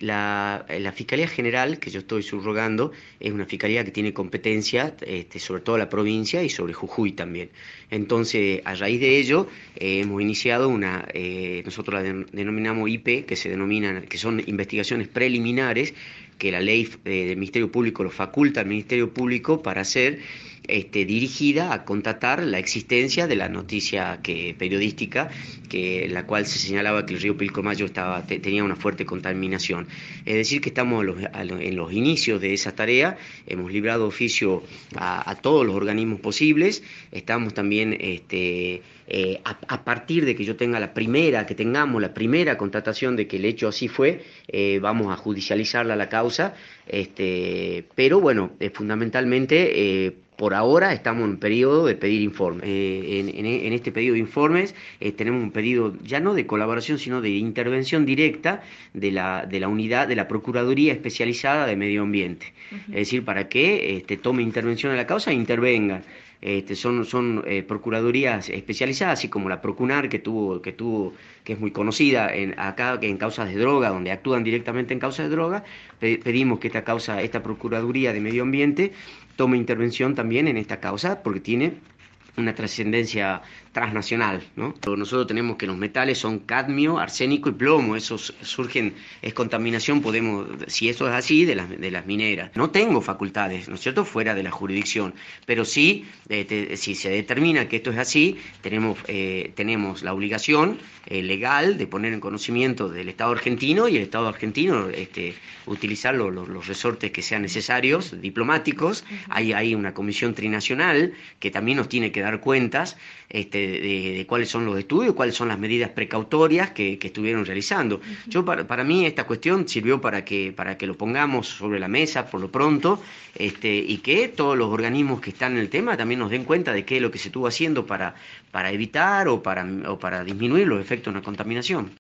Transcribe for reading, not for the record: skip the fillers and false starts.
la Fiscalía General que yo estoy subrogando es una fiscalía que tiene competencia sobre toda la provincia y sobre Jujuy también. Entonces, a raíz de ello, hemos iniciado nosotros la denominamos IP, que se denominan, que son investigaciones preliminares, que la ley del Ministerio Público lo faculta al Ministerio Público para hacer dirigida a constatar la existencia de la noticia periodística, la cual se señalaba que el río Pilcomayo tenía una fuerte contaminación. Es decir, que estamos en los inicios de esa tarea, hemos librado oficio a todos los organismos posibles, estamos también a partir de que que tengamos la primera constatación de que el hecho así fue, vamos a judicializarla la causa, pero bueno, fundamentalmente por ahora estamos en un periodo de pedir informes. En este pedido de informes tenemos un pedido ya no de colaboración, sino de intervención directa de la unidad de la Procuraduría Especializada de Medio Ambiente. Es decir, para que tome intervención en la causa e intervengan. Son procuradurías especializadas, así como la Procunar que es muy conocida acá en causas de droga, donde actúan directamente en causas de droga. Pedimos que esta Procuraduría de Medio Ambiente tome intervención también en esta causa, porque tiene una trascendencia transnacional, ¿no? Nosotros tenemos que los metales son cadmio, arsénico y plomo, esos es contaminación, si eso es así, de las mineras. No tengo facultades, ¿no es cierto?, fuera de la jurisdicción, pero sí, si se determina que esto es así, tenemos la obligación legal de poner en conocimiento del Estado argentino, y el Estado argentino utilizar los resortes que sean necesarios, diplomáticos. Hay una comisión trinacional que también nos tiene que dar cuentas de cuáles son los estudios, cuáles son las medidas precautorias que estuvieron realizando. Para mí esta cuestión sirvió para que lo pongamos sobre la mesa por lo pronto, y que todos los organismos que están en el tema también nos den cuenta de qué es lo que se estuvo haciendo para evitar o para disminuir los efectos de una contaminación.